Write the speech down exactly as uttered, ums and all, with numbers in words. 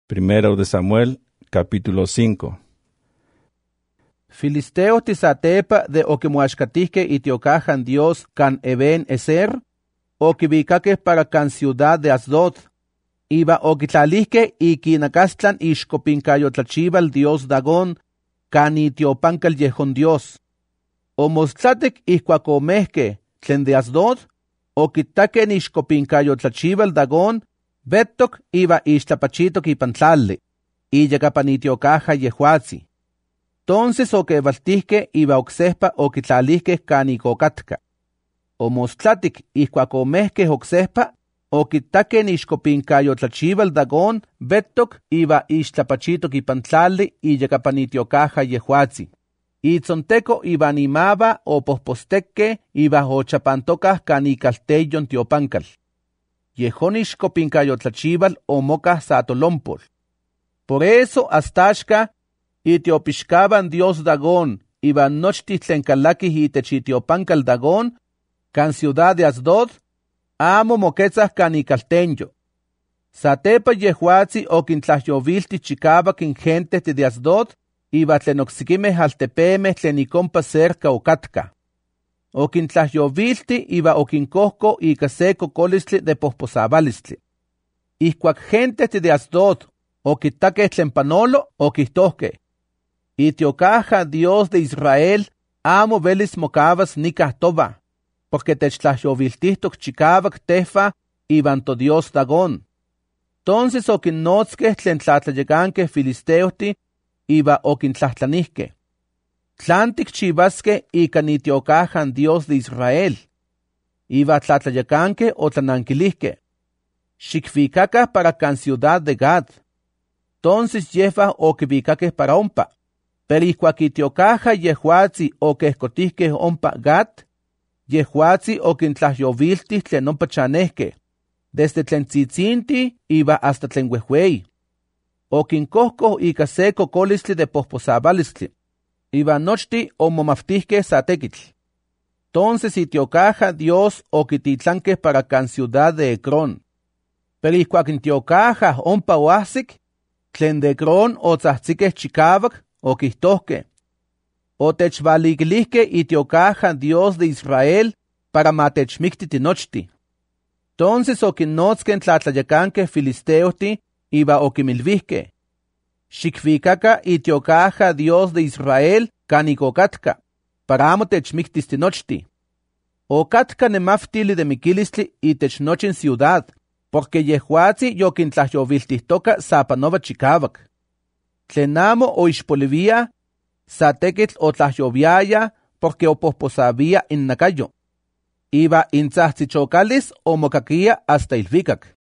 Primero de Samuel, capítulo cinco. Filisteo tisatepa de oquimuaxcatihque itiocajan Dios can Eben Ezer, oquivicaque para can ciudad de Asdod, iba oquitlalihque iquinacastlan ixcopincayotlachibal Dios Dagón, can itiopancal yehon Dios. Omostlatic ihcuacomehque tlen de Asdod, oquitaque ixcopincayotlachibal Dagón, Bettoc iba ixtlapachitoc ipan tlali, iyacapanitiocaja yehuatzi. Entonces oquevaltihque iba ocsehpa oquitlalihque canicocatka. Omostlatic ihcuacomehque ocsehpa, oquitaque ixcopincayotlachibal Dagón, Bettoc iba ixtlapachitoc ipan tlali iyacapanitiocaja yehuatzi. Itzonteco iba animaba opohposteque iba ochapantocah canicalteyon tiopancal. Yehon ixcopincayotlachibal omocah satolompol. Por eso hastachca itiopixcaban Dios Dagón iban nochtih tlen calakih itech itiopancal Dagón, can ciudad de Asdod, amo moquetzah canicaltenyo. Satepa yehuatzi oquintlayovilti chicavac in gente de Asdod, iba tlen ocsiquimeh altepemeh tlen icompa cerca ocatka. Oquintlayovilti iba oquincohco ica se cocolistli de pohposabalistli. Ihcuac gente de Asdod oquitaque tlen panolo oquihtohque: Itiocaja Dios de Israel amo velis mocavas nicah toba, porque techtlayoviltihtoc chicavac tefa iban to Dios Dagón. Entonces oquinnotzque tlen tlatlayecanque filisteohti iba oquintlahtlanihque: Tlan ticchivasque ica nitiocajan Dios de Israel. Iba tlatlayecanque otlananquilihque: Xicvicaca para can ciudad de Gad. Entonces yefa oquivicaque para ompa. Pero ihcuac itiocaja yehuatzi oquehcotihque ompa Gad, yehuatzi oquintlayoviltih tlen ompa chanehque, desde tlen tzitzinti iba hasta tlen uehuei. Oquincohcoh ica se cocolistli de pohposabalistli, iba nochti omomavtihque sa tequitl. Entonces itiocaja Dios oquititlanque para can ciudad de Ecrón. Pero ihcuac intiocaja ompa oahsic, tlen de Ecrón otzahtziqueh chicavac, oquihtohque: Otechvaliquilihque itiocaja Dios de Israel para matechmicti tinochti. Entonces oquinnotzque tlatlayecanque filisteohti iba oquimilvihque: Xicvicaca itiocaja Dios de Israel canicocatka, para amo techmictis tinochti. Ocatka nemaftili de miquilistli itech nochin ciudad, porque yehuatzi yoquintlayoviltihtoca sapanova chicavac. Tlen amo oixpolivia, sa tequitl otlayoviaya, porque opohposavia innacayo. Iba intzahtzichocalis omocaquia hasta ilvicac.